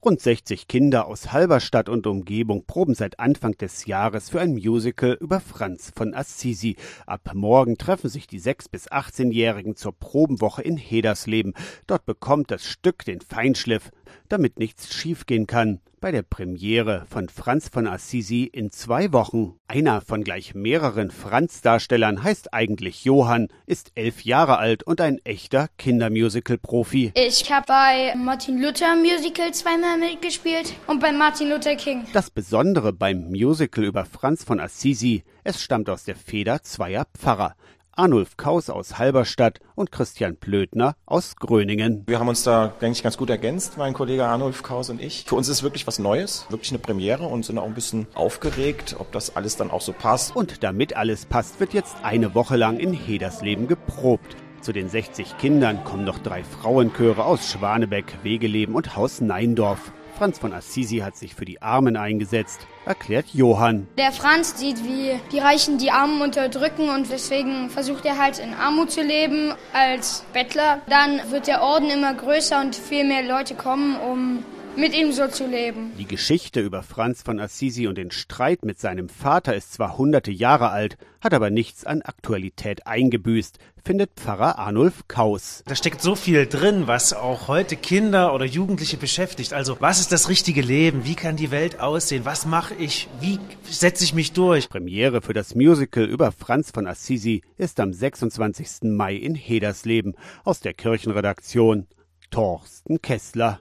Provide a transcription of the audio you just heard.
Rund 60 Kinder aus Halberstadt und Umgebung proben seit Anfang des Jahres für ein Musical über Franz von Assisi. Ab morgen treffen sich die 6- bis 18-Jährigen zur Probenwoche in Hedersleben. Dort bekommt das Stück den Feinschliff, damit nichts schiefgehen kann. Bei der Premiere von Franz von Assisi in 2 Wochen. Einer von gleich mehreren Franz-Darstellern heißt eigentlich Johann, ist 11 Jahre alt und ein echter Kindermusical-Profi. Ich habe bei Martin Luther Musical zweimal mitgespielt und bei Martin Luther King. Das Besondere beim Musical über Franz von Assisi, es stammt aus der Feder zweier Pfarrer. Arnulf Kaus aus Halberstadt und Christian Plötner aus Gröningen. Wir haben uns da, denke ich, ganz gut ergänzt, mein Kollege Arnulf Kaus und ich. Für uns ist es wirklich was Neues, wirklich eine Premiere und sind auch ein bisschen aufgeregt, ob das alles dann auch so passt. Und damit alles passt, wird jetzt eine Woche lang in Hedersleben geprobt. Zu den 60 Kindern kommen noch 3 Frauenchöre aus Schwanebeck, Wegeleben und Haus Neindorf. Franz von Assisi hat sich für die Armen eingesetzt, erklärt Johann. Der Franz sieht, wie die Reichen die Armen unterdrücken und deswegen versucht er halt in Armut zu leben als Bettler. Dann wird der Orden immer größer und viel mehr Leute kommen, um mit ihm so zu leben. Die Geschichte über Franz von Assisi und den Streit mit seinem Vater ist zwar hunderte Jahre alt, hat aber nichts an Aktualität eingebüßt, findet Pfarrer Arnulf Kaus. Da steckt so viel drin, was auch heute Kinder oder Jugendliche beschäftigt. Also, was ist das richtige Leben? Wie kann die Welt aussehen? Was mache ich? Wie setze ich mich durch? Premiere für das Musical über Franz von Assisi ist am 26. Mai in Hedersleben. Aus der Kirchenredaktion Thorsten Kessler.